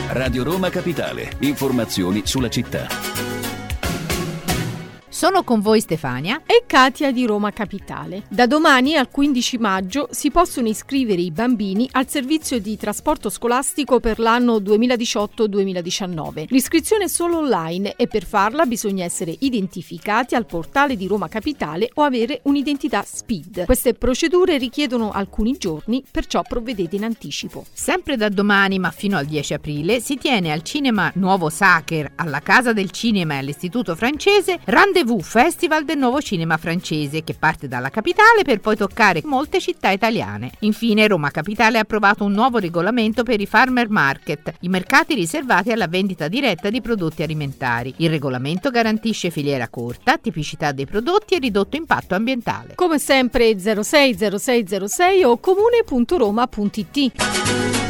Radio Roma Capitale. Informazioni sulla città. Sono con voi Stefania e Katia di Roma Capitale. Da domani al 15 maggio si possono iscrivere i bambini al servizio di trasporto scolastico per l'anno 2018-2019. L'iscrizione è solo online e per farla bisogna essere identificati al portale di Roma Capitale o avere un'identità SPID. Queste procedure richiedono alcuni giorni, perciò provvedete in anticipo. Sempre da domani, ma fino al 10 aprile, si tiene al Cinema Nuovo Sacher, alla Casa del Cinema e all'Istituto Francese, Rendezvous Festival del Nuovo Cinema Francese, che parte dalla capitale per poi toccare molte città italiane. Infine, Roma Capitale ha approvato un nuovo regolamento per i farmer market, i mercati riservati alla vendita diretta di prodotti alimentari. Il regolamento garantisce filiera corta, tipicità dei prodotti e ridotto impatto ambientale. Come sempre 060606 o comune.roma.it.